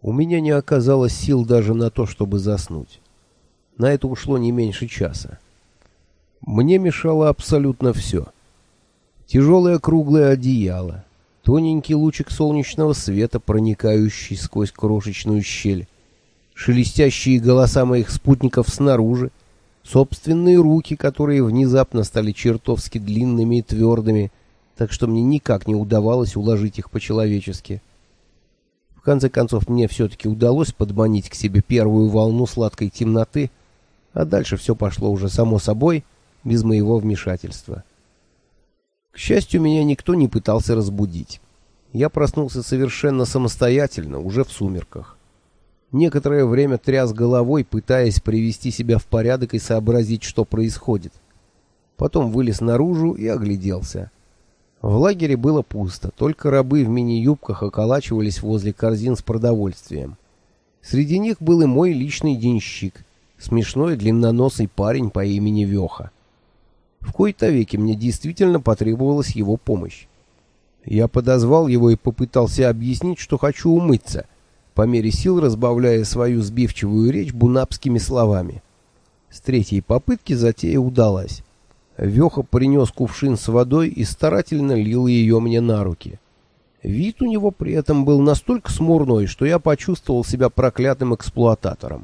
У меня не оказалось сил даже на то, чтобы заснуть. На это ушло не меньше часа. Мне мешало абсолютно все. Тяжелое круглое одеяло, тоненький лучик солнечного света, проникающий сквозь крошечную щель, шелестящие голоса моих спутников снаружи, собственные руки, которые внезапно стали чертовски длинными и твердыми, так что мне никак не удавалось уложить их по-человечески. В конце концов, мне все-таки удалось подманить к себе первую волну сладкой темноты, а дальше все пошло уже само собой, без моего вмешательства. К счастью, меня никто не пытался разбудить. Я проснулся совершенно самостоятельно, уже в сумерках. Некоторое время тряс головой, пытаясь привести себя в порядок и сообразить, что происходит. Потом вылез наружу и огляделся. В лагере было пусто, только рабы в мини-юбках околачивались возле корзин с продовольствием. Среди них был и мой личный денщик, смешной длинноносый парень по имени Веха. В кои-то веки мне действительно потребовалась его помощь. Я подозвал его и попытался объяснить, что хочу умыться, по мере сил разбавляя свою сбивчивую речь бунапскими словами. С третьей попытки затея удалась. Веха принес кувшин с водой и старательно лил ее мне на руки. Вид у него при этом был настолько смурной, что я почувствовал себя проклятым эксплуататором.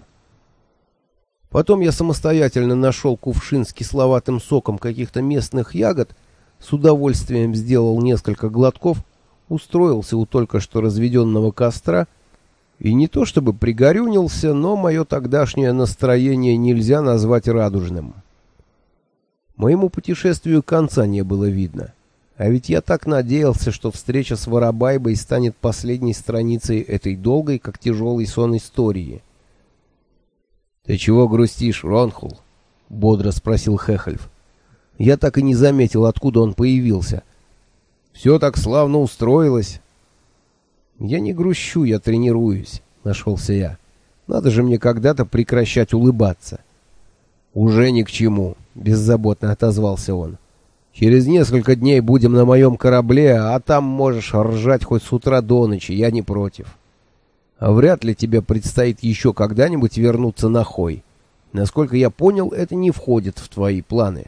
Потом я самостоятельно нашел кувшин с кисловатым соком каких-то местных ягод, с удовольствием сделал несколько глотков, устроился у только что разведенного костра и не то чтобы пригорюнился, но мое тогдашнее настроение нельзя назвать радужным. Моему путешествию конца не было видно. А ведь я так надеялся, что встреча с Воробайбой станет последней страницей этой долгой, как тяжелый сон истории. «Ты чего грустишь, Ронхул?» — бодро спросил Хехельф. Я так и не заметил, откуда он появился. «Все так славно устроилось». «Я не грущу, я тренируюсь», — нашелся я. «Надо же мне когда-то прекращать улыбаться». «Уже ни к чему», — беззаботно отозвался он. «Через несколько дней будем на моем корабле, а там можешь ржать хоть с утра до ночи, я не против. А вряд ли тебе предстоит еще когда-нибудь вернуться на Хой. Насколько я понял, это не входит в твои планы».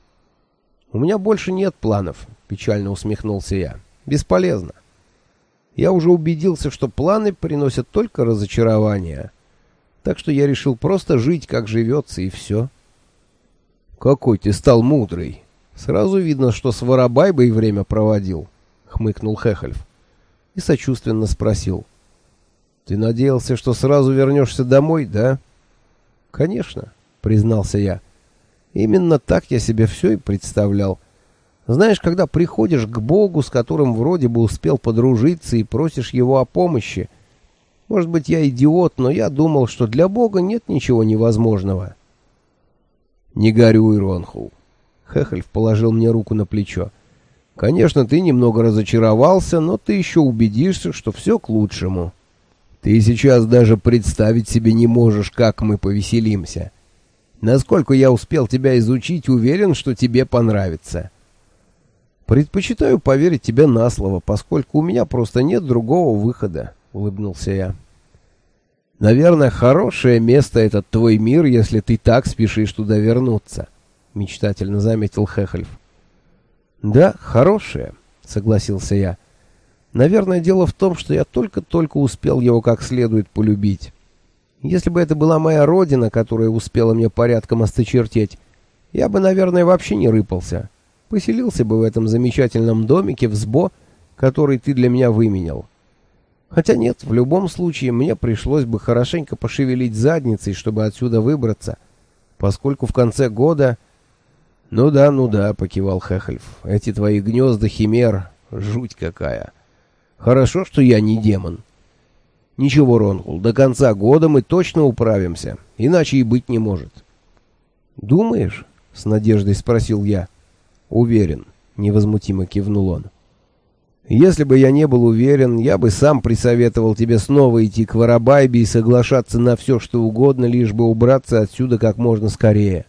«У меня больше нет планов», — печально усмехнулся я. «Бесполезно. Я уже убедился, что планы приносят только разочарования. Так что я решил просто жить, как живется, и все». «Какой ты стал мудрый. Сразу видно, что с Воробайбой время проводил», — хмыкнул Хехельф. И сочувственно спросил. «Ты надеялся, что сразу вернешься домой, да?» «Конечно», — признался я. «Именно так я себе все и представлял. Знаешь, когда приходишь к Богу, с которым вроде бы успел подружиться, и просишь его о помощи. Может быть, я идиот, но я думал, что для Бога нет ничего невозможного». «Не горюй, Ронхул». Хехельф положил мне руку на плечо. «Конечно, ты немного разочаровался, но ты еще убедишься, что все к лучшему. Ты сейчас даже представить себе не можешь, как мы повеселимся. Насколько я успел тебя изучить, уверен, что тебе понравится». «Предпочитаю поверить тебе на слово, поскольку у меня просто нет другого выхода», — улыбнулся я. «Наверное, хорошее место этот твой мир, если ты так спешишь туда вернуться», — мечтательно заметил Хехельф. «Да, хорошее», — согласился я. «Наверное, дело в том, что я только-только успел его как следует полюбить. Если бы это была моя родина, которая успела мне порядком осточертеть, я бы, наверное, вообще не рыпался. Поселился бы в этом замечательном домике в Сбо, который ты для меня выменял. Хотя нет, в любом случае мне пришлось бы хорошенько пошевелить задницей, чтобы отсюда выбраться, поскольку в конце года...» Ну да», — покивал Хехельф. «Эти твои гнезда химер, жуть какая. Хорошо, что я не демон. Ничего, Ронхул, до конца года мы точно управимся, иначе и быть не может». «Думаешь?» — с надеждой спросил я. «Уверен», — невозмутимо кивнул он. «Если бы я не был уверен, я бы сам присоветовал тебе снова идти к Воробайбе и соглашаться на все, что угодно, лишь бы убраться отсюда как можно скорее».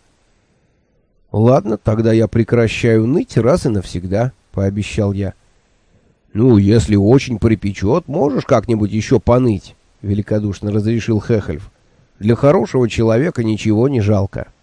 «Ладно, тогда я прекращаю ныть раз и навсегда», — пообещал я. «Ну, если очень припечет, можешь как-нибудь еще поныть», — великодушно разрешил Хехельф. «Для хорошего человека ничего не жалко».